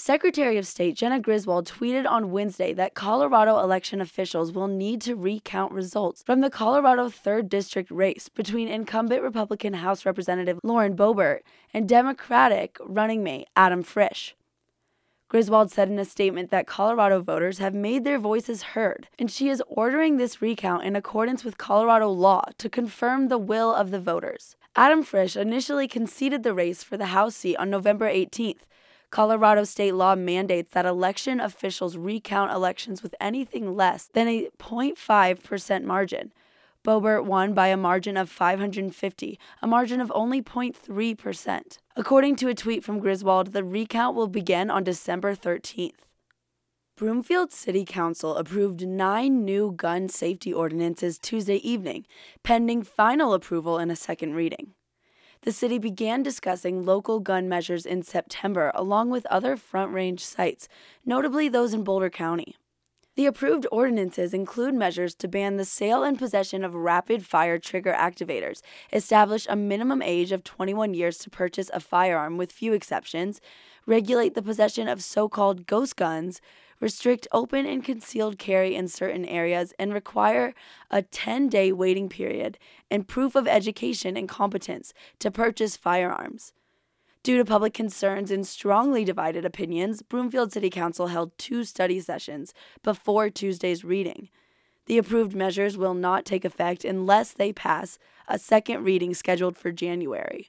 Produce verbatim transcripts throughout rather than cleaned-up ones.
Secretary of State Jena Griswold tweeted on Wednesday that Colorado election officials will need to recount results from the Colorado third District race between incumbent Republican House Representative Lauren Boebert and Democratic running mate Adam Frisch. Griswold said in a statement that Colorado voters have made their voices heard, and she is ordering this recount in accordance with Colorado law to confirm the will of the voters. Adam Frisch initially conceded the race for the House seat on November eighteenth. Colorado state law mandates that election officials recount elections with anything less than a zero point five percent margin. Boebert won by a margin of five hundred fifty, a margin of only zero point three percent. According to a tweet from Griswold, the recount will begin on December thirteenth. Broomfield City Council approved nine new gun safety ordinances Tuesday evening, pending final approval in a second reading. The city began discussing local gun measures in September, along with other Front Range sites, notably those in Boulder County. The approved ordinances include measures to ban the sale and possession of rapid-fire trigger activators, establish a minimum age of twenty-one years to purchase a firearm with few exceptions, regulate the possession of so-called ghost guns, restrict open and concealed carry in certain areas, and require a ten-day waiting period and proof of education and competence to purchase firearms. Due to public concerns and strongly divided opinions, Broomfield City Council held two study sessions before Tuesday's reading. The approved measures will not take effect unless they pass a second reading scheduled for January.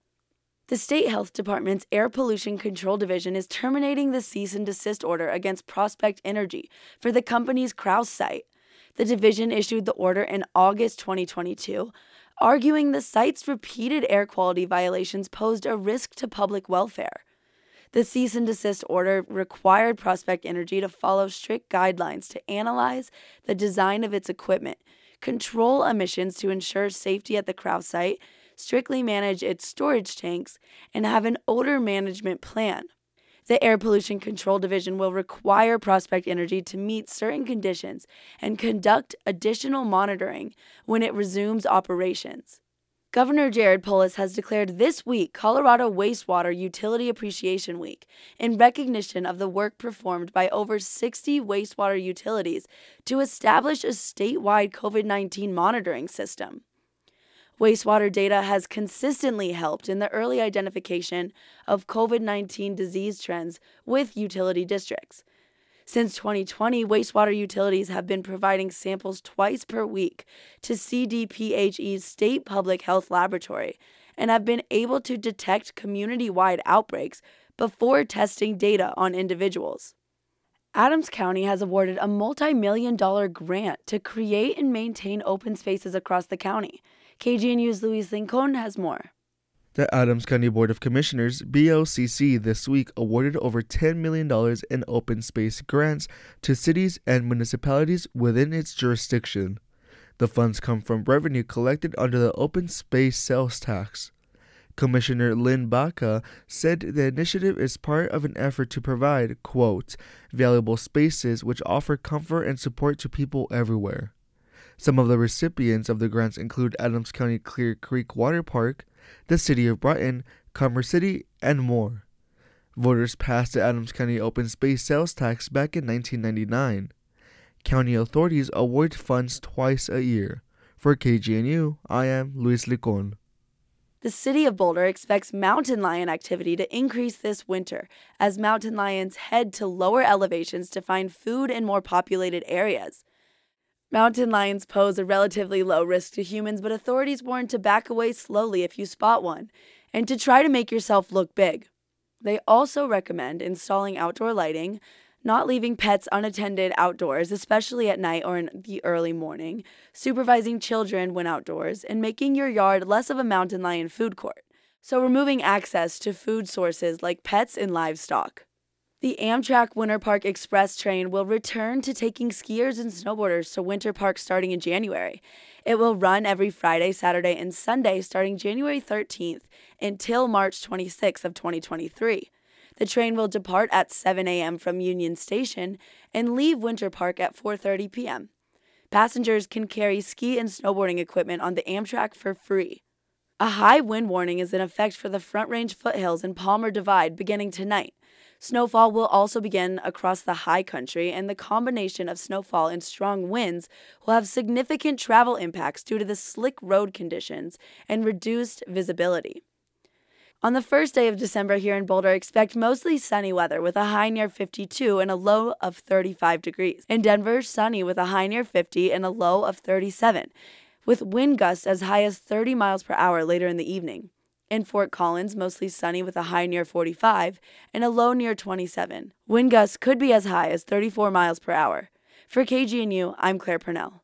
The State Health Department's Air Pollution Control Division is terminating the cease and desist order against Prospect Energy for the company's Krause site. The division issued the order in August twenty twenty-two, arguing the site's repeated air quality violations posed a risk to public welfare. The cease and desist order required Prospect Energy to follow strict guidelines to analyze the design of its equipment, control emissions to ensure safety at the Krause site, strictly manage its storage tanks, and have an odor management plan. The Air Pollution Control Division will require Prospect Energy to meet certain conditions and conduct additional monitoring when it resumes operations. Governor Jared Polis has declared this week Colorado Wastewater Utility Appreciation Week in recognition of the work performed by over sixty wastewater utilities to establish a statewide COVID nineteen monitoring system. Wastewater data has consistently helped in the early identification of COVID nineteen disease trends with utility districts. Since twenty twenty, wastewater utilities have been providing samples twice per week to C D P H E's State Public Health Laboratory and have been able to detect community-wide outbreaks before testing data on individuals. Adams County has awarded a multi-million dollar grant to create and maintain open spaces across the county. K G N U's Luis Lincoln has more. The Adams County Board of Commissioners, B O C C, this week awarded over ten million dollars in open space grants to cities and municipalities within its jurisdiction. The funds come from revenue collected under the open space sales tax. Commissioner Lynn Baca said the initiative is part of an effort to provide, quote, valuable spaces which offer comfort and support to people everywhere. Some of the recipients of the grants include Adams County Clear Creek Water Park, the City of Broughton, Commerce City, and more. Voters passed the Adams County Open Space Sales Tax back in nineteen ninety-nine. County authorities award funds twice a year. For K G N U, I am Luis Licon. The city of Boulder expects mountain lion activity to increase this winter as mountain lions head to lower elevations to find food in more populated areas. Mountain lions pose a relatively low risk to humans, but authorities warn to back away slowly if you spot one, and to try to make yourself look big. They also recommend installing outdoor lighting, not leaving pets unattended outdoors, especially at night or in the early morning, supervising children when outdoors, and making your yard less of a mountain lion food court, so removing access to food sources like pets and livestock. The Amtrak Winter Park Express train will return to taking skiers and snowboarders to Winter Park starting in January. It will run every Friday, Saturday, and Sunday starting January thirteenth until March twenty-sixth of twenty twenty-three. The train will depart at seven a.m. from Union Station and leave Winter Park at four thirty p.m. Passengers can carry ski and snowboarding equipment on the Amtrak for free. A high wind warning is in effect for the Front Range foothills and Palmer Divide beginning tonight. Snowfall will also begin across the high country, and the combination of snowfall and strong winds will have significant travel impacts due to the slick road conditions and reduced visibility. On the first day of December here in Boulder, expect mostly sunny weather with a high near fifty-two and a low of thirty-five degrees. In Denver, sunny with a high near fifty and a low of thirty-seven, with wind gusts as high as thirty miles per hour later in the evening. In Fort Collins, mostly sunny with a high near forty-five and a low near twenty-seven. Wind gusts could be as high as thirty-four miles per hour. For K G N U, I'm Claire Purnell.